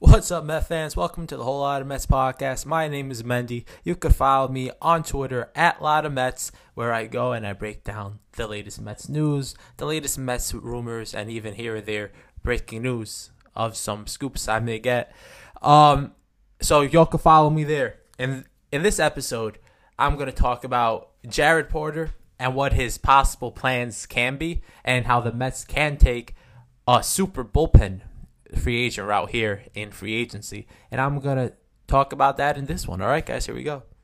What's up, Mets fans? Welcome to the Whole Lot of Mets podcast. My name is Mendy. You can follow me on Twitter at Lot of Mets, where I go and I break down the latest Mets news, the latest Mets rumors, and even here or there breaking news of some scoops I may get. So y'all can follow me there. And in this episode, I'm going to talk about Jared Porter and what his possible plans can be, and how the Mets can take a super bullpen free agent route here in free agency. And I'm going to talk about that in this one. All right, guys, here we go.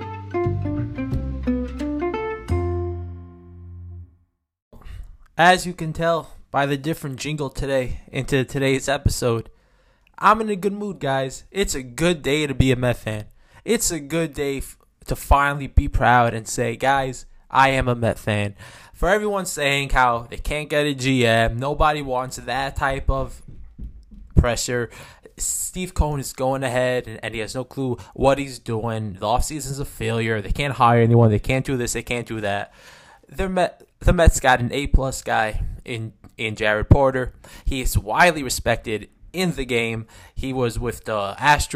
As you can tell by the different jingle today into today's episode, I'm in a good mood, guys. It's a good day to be a Met fan. It's a good day to finally be proud and say, guys, I am a Met fan. For everyone saying how they can't get a GM, nobody wants that type of pressure. Steve Cohen is going ahead and he has no clue what he's doing. The offseason's a failure. They can't hire anyone. They can't do this. They can't do that. The Mets got an A-plus guy in Jared Porter. He is widely respected in the game. He was with the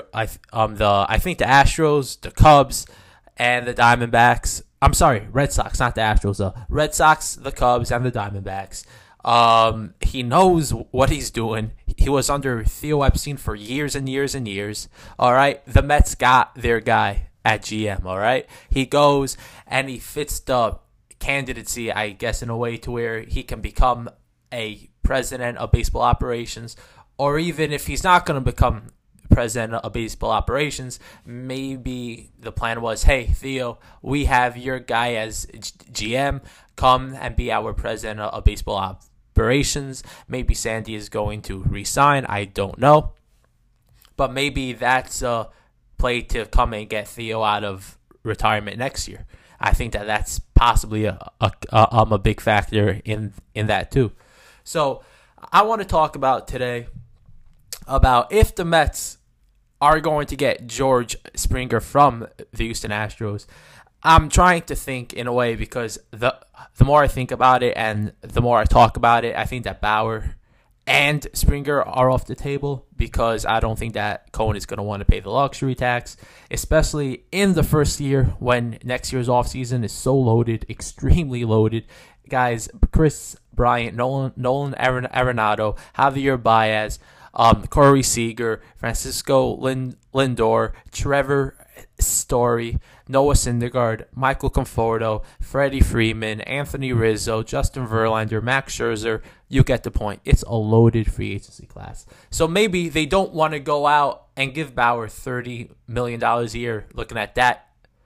Astros, the Cubs, and the Diamondbacks. I'm sorry, Red Sox, not the Astros. Red Sox, the Cubs, and the Diamondbacks. He knows what he's doing. He was under Theo Epstein for years and years and years. All right. The Mets got their guy at GM. All right. He goes and he fits the candidacy, I guess, in a way to where he can become a president of baseball operations, or even if he's not going to become president of baseball operations, maybe the plan was, hey, Theo, we have your guy as GM. Come and be our president of baseball operations. Maybe Sandy is going to resign. I don't know. But maybe that's a play to come and get Theo out of retirement next year. I think that's possibly a big factor in that too. So I want to talk about today about if the Mets are going to get George Springer from the Houston Astros. I'm trying to think in a way, because the more I think about it and the more I talk about it, I think that Bauer and Springer are off the table, because I don't think that Cohen is going to want to pay the luxury tax, especially in the first year when next year's offseason is so loaded, extremely loaded. Guys, Chris Bryant, Nolan Arenado, Javier Baez, Corey Seager, Francisco Lindor, Trevor Story, Noah Syndergaard, Michael Conforto, Freddie Freeman, Anthony Rizzo, Justin Verlander, Max Scherzer. You get the point. It's a loaded free agency class. So maybe they don't want to go out and give Bauer $30 million a year looking at that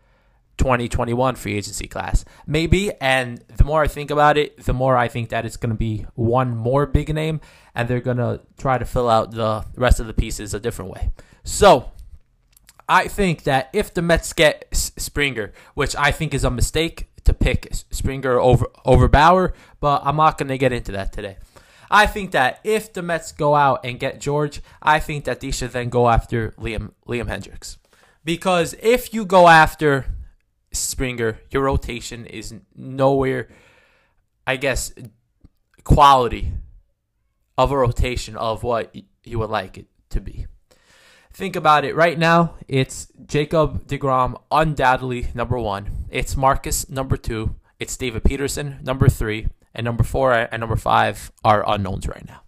2021 free agency class. Maybe, and the more I think about it, the more I think that it's going to be one more big name, and they're going to try to fill out the rest of the pieces a different way. So I think that if the Mets get Springer, which I think is a mistake to pick Springer over Bauer, but I'm not going to get into that today. I think that if the Mets go out and get George, I think that they should then go after Liam Hendricks. Because if you go after Springer, your rotation is nowhere, I guess, quality of a rotation of what you would like it to be. Think about it. Right now, it's Jacob deGrom, undoubtedly number one. It's Marcus, number two. It's David Peterson, number three. And number four and number five are unknowns right now.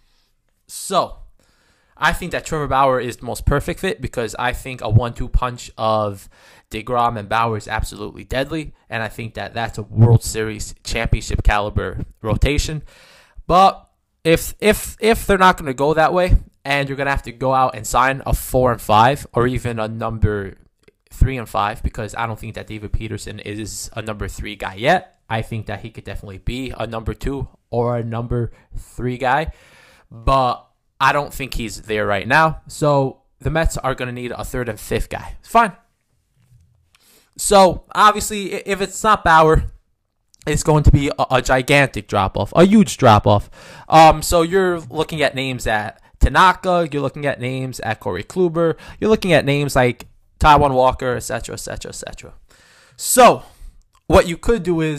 So I think that Trevor Bauer is the most perfect fit, because I think a 1-2 punch of deGrom and Bauer is absolutely deadly. And I think that that's a World Series championship caliber rotation. But if they're not going to go that way, and you're going to have to go out and sign a 4 and 5, or even a number 3 and 5, because I don't think that David Peterson is a number 3 guy yet. I think that he could definitely be a number 2 or a number 3 guy, but I don't think he's there right now. So the Mets are going to need a 3rd and 5th guy. Fine. So obviously, if it's not Bauer, it's going to be a gigantic drop-off, a huge drop-off. So you're looking at names at Tanaka, you're looking at names at Corey Kluber, you're looking at names like Taijuan Walker, etc., etc., etc. So what you could do is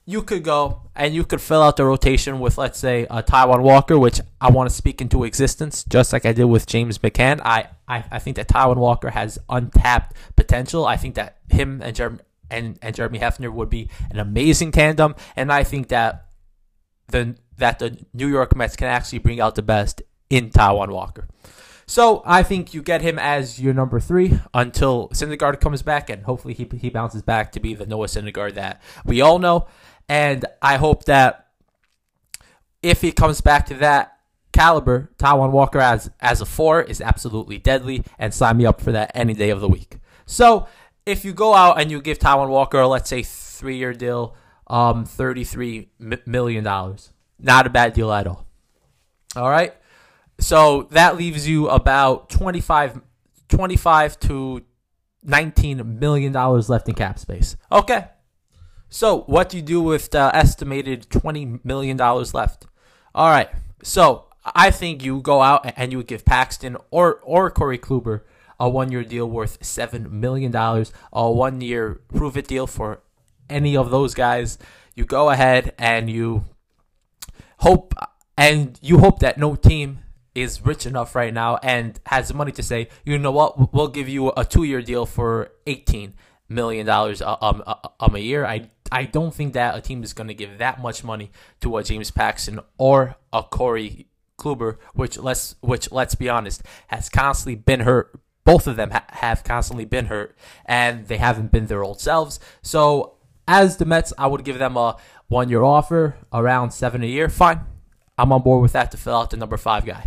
you could go and you could fill out the rotation with, let's say, a Taijuan Walker, which I want to speak into existence, just like I did with James McCann. I think that Taijuan Walker has untapped potential. I think that him and Jeremy Hefner would be an amazing tandem, and I think that the New York Mets can actually bring out the best in Taijuan Walker. So I think you get him as your number 3 until Syndergaard comes back, and hopefully he bounces back to be the Noah Syndergaard that we all know. And I hope that if he comes back to that caliber, Taijuan Walker as a 4 is absolutely deadly, and sign me up for that any day of the week. So if you go out and you give Taijuan Walker, let's say 3-year deal, $33 million, not a bad deal at all. All right. So that leaves you about $25 to $19 million left in cap space. Okay. So what do you do with the estimated $20 million left? All right. So I think you go out and you would give Paxton or Corey Kluber a 1-year deal worth $7 million, a 1-year prove-it deal for any of those guys. You go ahead and you hope that no team is rich enough right now and has the money to say, you know what, we'll give you a 2-year deal for $18 million a year. I don't think that a team is going to give that much money to a James Paxton or a Corey Kluber, which let's be honest, has constantly been hurt. Both of them have constantly been hurt, and they haven't been their old selves. So as the Mets, I would give them a 1-year offer, around $7 a year. Fine. I'm on board with that to fill out the number 5 guy.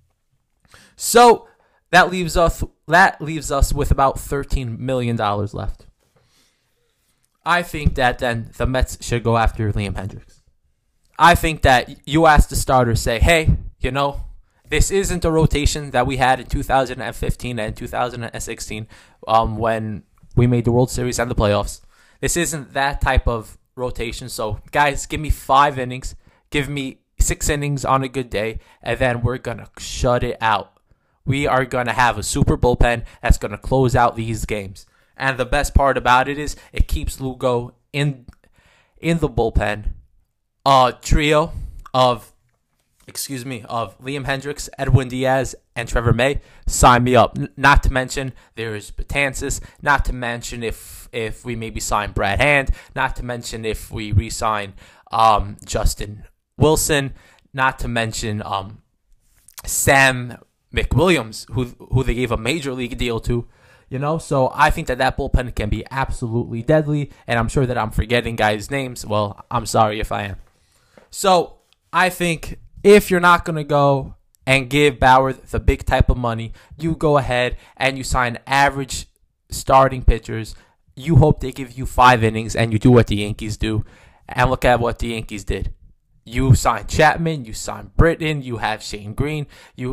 So that leaves us with about $13 million left. I think that then the Mets should go after Liam Hendriks. I think that you ask the starter, say, hey, this isn't a rotation that we had in 2015 and 2016 when we made the World Series and the playoffs. This isn't that type of rotation. So, guys, give me 5 innings. Give me 6 innings on a good day, and then we're going to shut it out. We are going to have a super bullpen that's going to close out these games. And the best part about it is it keeps Lugo in the bullpen. A trio of Liam Hendriks, Edwin Diaz, and Trevor May. Sign me up. Not to mention there's Betances. Not to mention if we maybe sign Brad Hand. Not to mention if we re-sign Justin Wilson. Not to mention Sam McWilliams, who they gave a major league deal to. So I think that bullpen can be absolutely deadly, and I'm sure that I'm forgetting guys' names. Well, I'm sorry if I am. So I think if you're not going to go and give Bauer the big type of money, you go ahead and you sign average starting pitchers. You hope they give you 5 innings, and you do what the Yankees do. And look at what the Yankees did. You sign Chapman, you sign Britton, you have Shane Green, you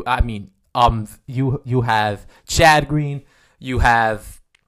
have Chad Green, you had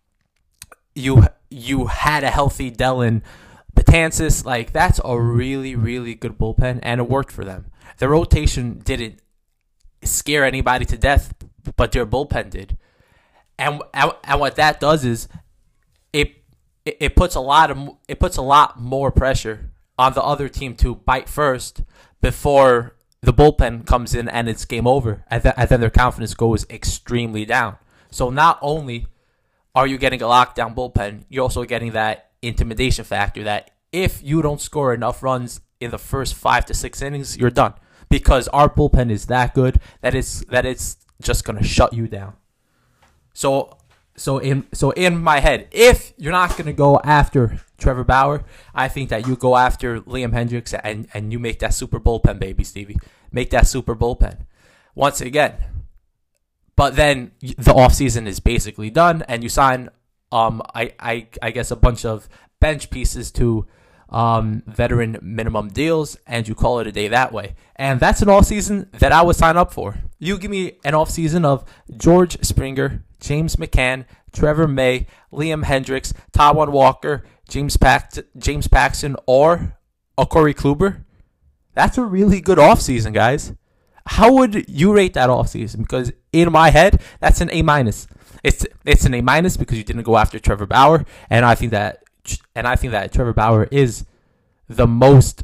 a healthy Dellin Betances. Like, that's a really, really good bullpen, and it worked for them. The rotation didn't scare anybody to death, but their bullpen did. And what that does is it puts a lot more pressure on the other team to bite first before the bullpen comes in and it's game over, and then their confidence goes extremely down. So not only are you getting a lockdown bullpen, you're also getting that intimidation factor that if you don't score enough runs in the first 5 to 6 innings, you're done. Because our bullpen is that good that it's just gonna shut you down. So in my head, if you're not gonna go after Trevor Bauer, I think that you go after Liam Hendriks and you make that super bullpen, baby, Stevie. Make that super bullpen. Once again. But then the offseason is basically done, and you sign, I guess, a bunch of bench pieces to veteran minimum deals, and you call it a day that way. And that's an offseason that I would sign up for. You give me an offseason of George Springer, James McCann, Trevor May, Liam Hendriks, Taijuan Walker, James Paxton, or a Corey Kluber. That's a really good offseason, guys. How would you rate that offseason? Because in my head, that's an A-. It's an A- because you didn't go after Trevor Bauer, and I think that Trevor Bauer is the most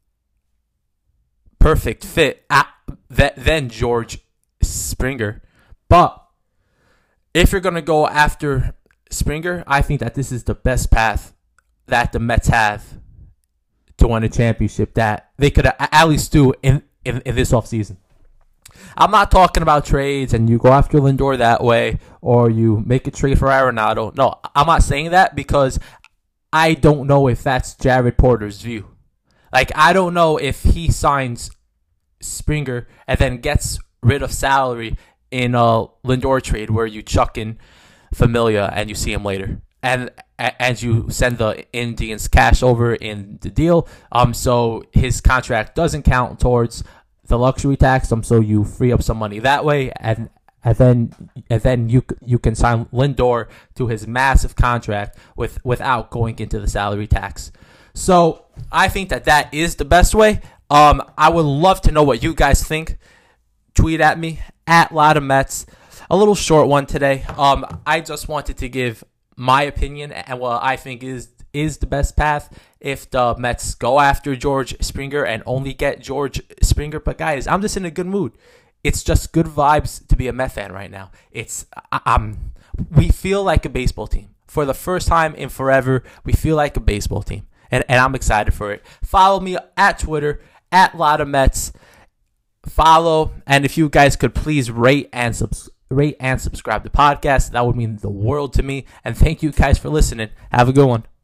perfect fit than George Springer. But if you're going to go after Springer, I think that this is the best path that the Mets have to win a championship that they could at least do in this offseason. I'm not talking about trades and you go after Lindor that way or you make a trade for Arenado. No, I'm not saying that because I don't know if that's Jared Porter's view. Like, I don't know if he signs Springer and then gets rid of salary in a Lindor trade where you chuck in Familia and you see him later. And you send the Indians cash over in the deal. So his contract doesn't count towards the luxury tax. So you free up some money that way, and then you can sign Lindor to his massive contract without going into the salary tax. So I think that is the best way. I would love to know what you guys think. Tweet at me at Lotta Mets. A little short one today. I just wanted to give my opinion and what I think is the best path if the Mets go after George Springer and only get George Springer. But guys, I'm just in a good mood. It's just good vibes to be a Met fan right now. We feel like a baseball team. For the first time in forever, we feel like a baseball team. And I'm excited for it. Follow me at Twitter, at Lotta Mets. Follow, and if you guys could please rate and subscribe to the podcast, that would mean the world to me. And thank you guys for listening. Have a good one.